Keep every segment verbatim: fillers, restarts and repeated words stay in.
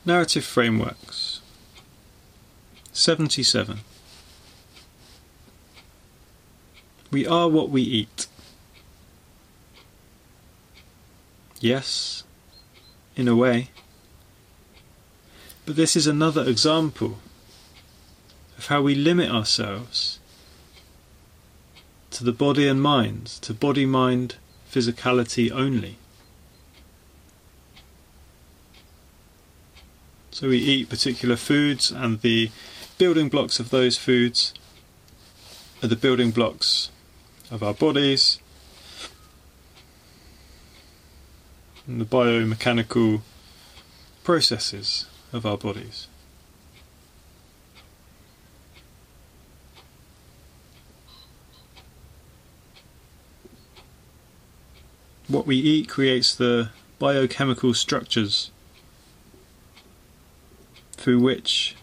Narrative frameworks. seventy-seven. We are what we eat. Yes, in a way. But this is another example of how we limit ourselves to the body and mind, to body-mind physicality only. So we eat particular foods, and the building blocks of those foods are the building blocks of our bodies and the biomechanical processes of our bodies. What we eat creates the biochemical structures through which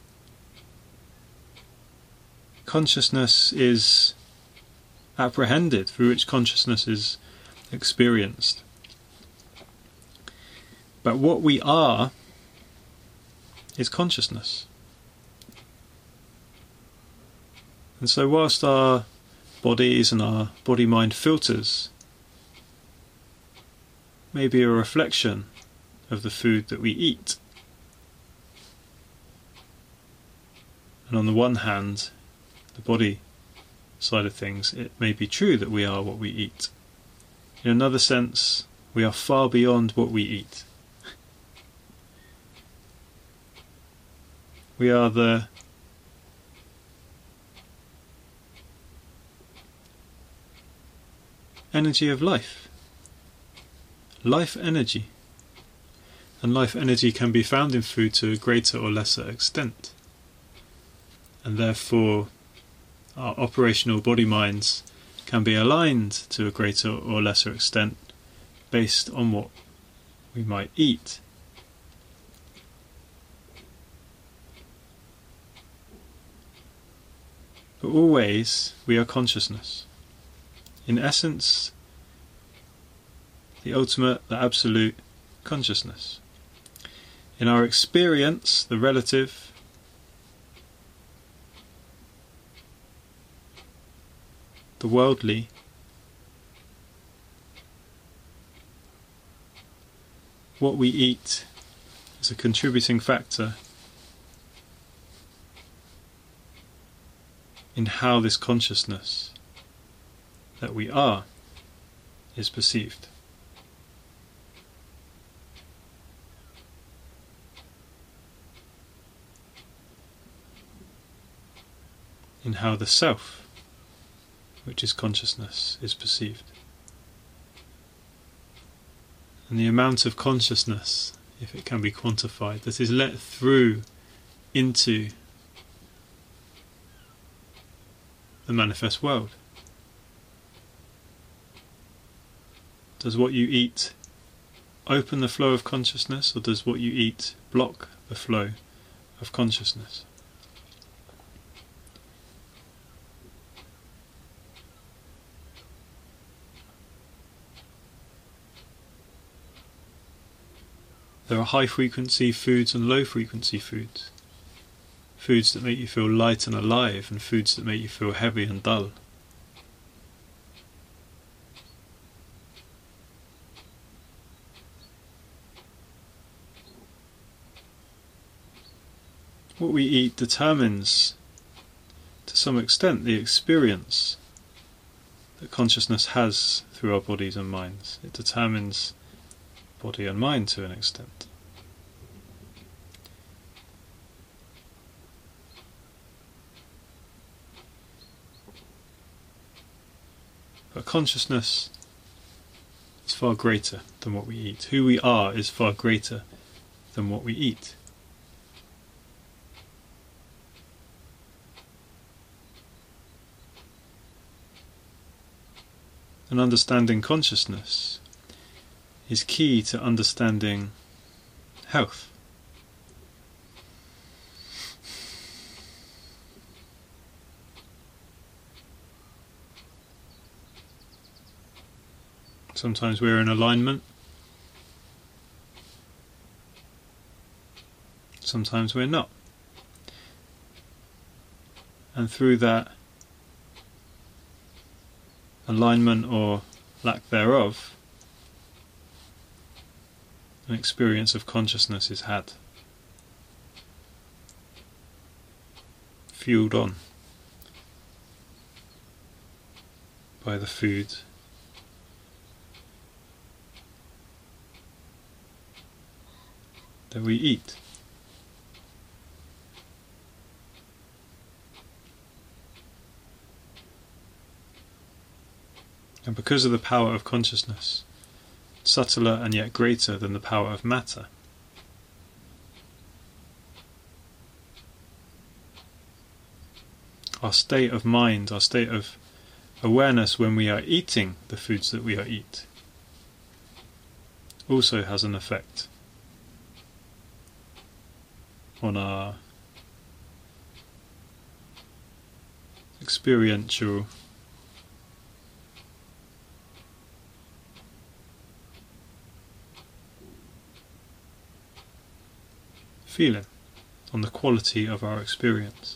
consciousness is apprehended, through which consciousness is experienced. But what we are is consciousness. And so whilst our bodies and our body-mind filters may be a reflection of the food that we eat, and on the one hand, the body side of things, it may be true that we are what we eat. In another sense, we are far beyond what we eat. We are the energy of life. Life energy. And life energy can be found in food to a greater or lesser extent. And therefore our operational body minds can be aligned to a greater or lesser extent based on what we might eat. But always we are consciousness. In essence, the ultimate, the absolute consciousness. In our experience, the relative, the worldly, what we eat is a contributing factor in how this consciousness that we are is perceived. In how the self, which is consciousness, is perceived. And the amount of consciousness, if it can be quantified, that is let through into the manifest world. Does what you eat open the flow of consciousness, or does what you eat block the flow of consciousness? There are high frequency foods and low frequency foods. Foods that make you feel light and alive, and foods that make you feel heavy and dull. What we eat determines, to some extent, the experience that consciousness has through our bodies and minds. It determines body and mind to an extent. But consciousness is far greater than what we eat. Who we are is far greater than what we eat. And understanding consciousness is key to understanding health. Sometimes we're in alignment, sometimes we're not. And through that alignment or lack thereof, an experience of consciousness is had, fueled on by the food that we eat. And because of the power of consciousness, subtler and yet greater than the power of matter, our state of mind, our state of awareness when we are eating the foods that we are eat, also has an effect on our experiential feeling, on the quality of our experience.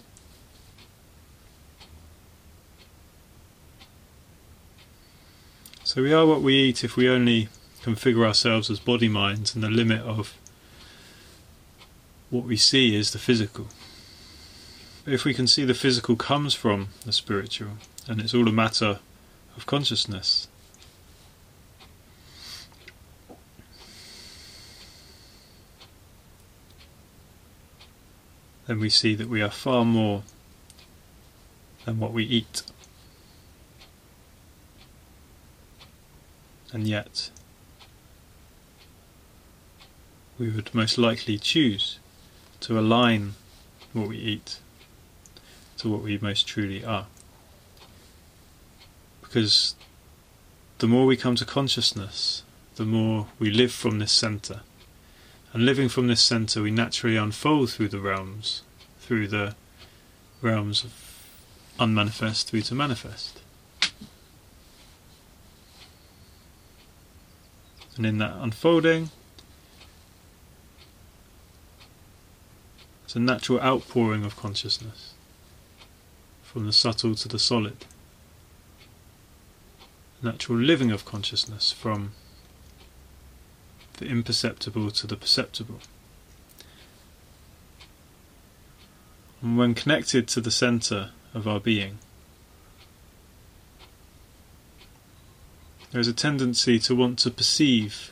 So we are what we eat if we only configure ourselves as body minds, and the limit of what we see is the physical. But if we can see the physical comes from the spiritual, and it's all a matter of consciousness, then we see that we are far more than what we eat. And yet, we would most likely choose to align what we eat to what we most truly are. Because the more we come to consciousness, the more we live from this centre. And living from this centre, we naturally unfold through the realms, through the realms of unmanifest through to manifest. And in that unfolding, it's a natural outpouring of consciousness, from the subtle to the solid. A natural living of consciousness, from the imperceptible to the perceptible. And when connected to the centre of our being, there is a tendency to want to perceive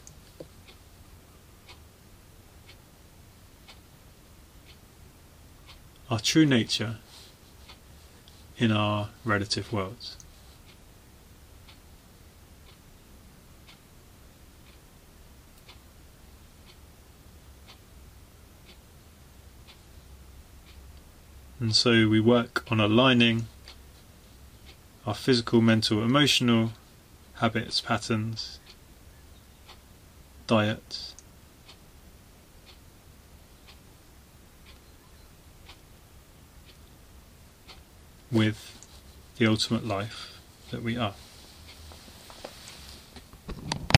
our true nature in our relative worlds. And so we work on aligning our physical, mental, emotional habits, patterns, diets, with the ultimate life that we are.